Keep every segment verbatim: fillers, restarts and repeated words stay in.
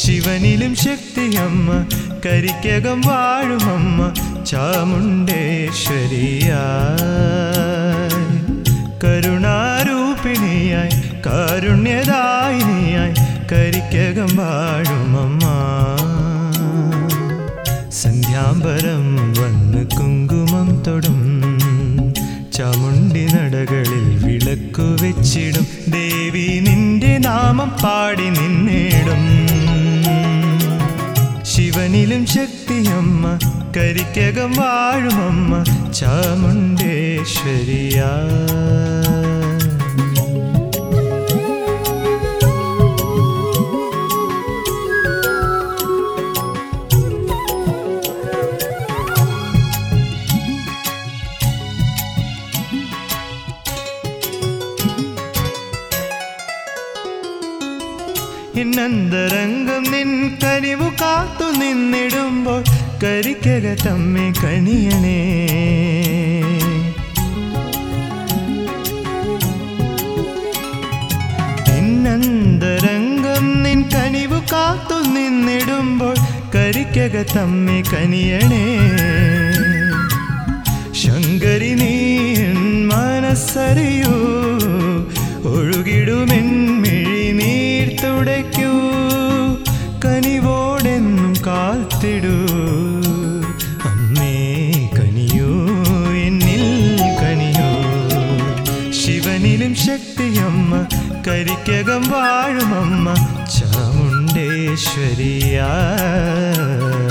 ശിവനിലും ശക്തിയമ്മ കരിക്കകം വാഴുമമ്മ ചാമുണ്ടേശ്വരിയായി കരുണാരൂപിണിയായി കാരുണ്യദായിനിയായി കരിക്കകം വാഴുമമ്മ സന്ധ്യാംബരം വന്ന് കുങ്കുമം തൊടും ചാമുണ്ടി നടകളിൽ വിളക്കു വെച്ചിടും ദേവി നിന്റെ നാമം പാടി നിന്നിടും ശിവനിലും ശക്തിയമ്മ കരിക്കകം വാഴുമമ്മ ചാമുണ്ടേശ്വരിയായി എന്നന്തരംഗം നിൻ കനിവു കാത്തു നിന്നിടുമ്പോൾ കരിക്കകത്തമ്മേ കണിയണേ എന്നന്തരംഗം നിൻ കനിവു കാത്തു നിന്നിടുമ്പോൾ കരിക്കകത്തമ്മേ കനിയണേ ശങ്കരി നീ മനസ്സറിയൂ ഒഴുകിടുമെൻമിഴി നീർ തുടയ്ക്കൂ കനിവോടെന്നും കാത്തിടൂ അമ്മേ കനിയൂ എന്നിൽ കനിയൂ ശിവനിലും ശക്തിയമ്മ കരിക്കകം വാഴുമമ്മ ചാമുണ്ടേശ്വരിയായി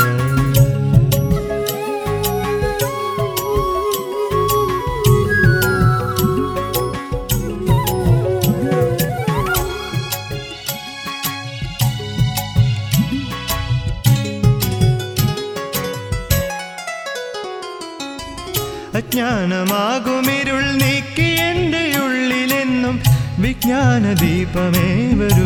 അജ്ഞാനമാകുമിരുൾ നീക്കി എൻ്റെ ഉള്ളിലെന്നും വിജ്ഞാന ദീപമേ വരൂ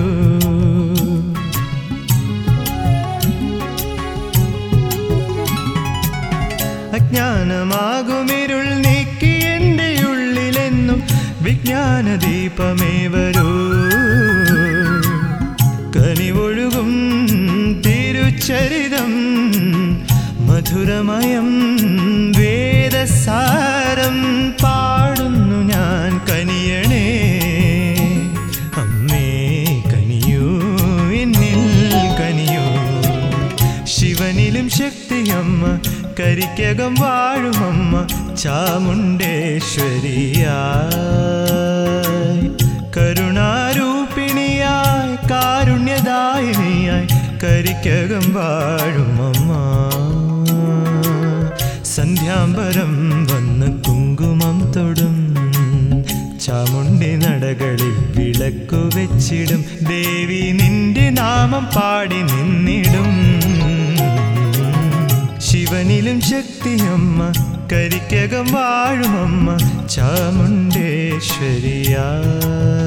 അജ്ഞാനമാകുമിരുൾ നീക്കി എൻ്റെ ഉള്ളിലെന്നും വിജ്ഞാന ദീപമേ വരൂ കനിവൊഴുകും തിരുച്ചരിതം മധുരമയം വേദസാരം പാടുന്നു ഞാൻ കനിയണേ അമ്മേ കനിയൂ എന്നിൽ കനിയൂ ശിവനിലും ശക്തിയമ്മ കരിക്കകം വാഴുമമ്മ ചാമുണ്ടേശ്വരിയായി കരുണാരൂപിണിയായി കാരുണ്യദായിനിയായി കരിക്കകം വാഴുമമ്മ സന്ധ്യാംബരം വന്ന് കുങ്കുമം തൊടും ചാമുണ്ടി നടകളിൽ വിളക്കു വെച്ചിടും ദേവി നിന്റെ നാമം പാടി നിന്നിടും ശിവനിലും ശക്തിയമ്മ കരിക്കകം വാഴുമമ്മ ചാമുണ്ടേശ്വരിയായി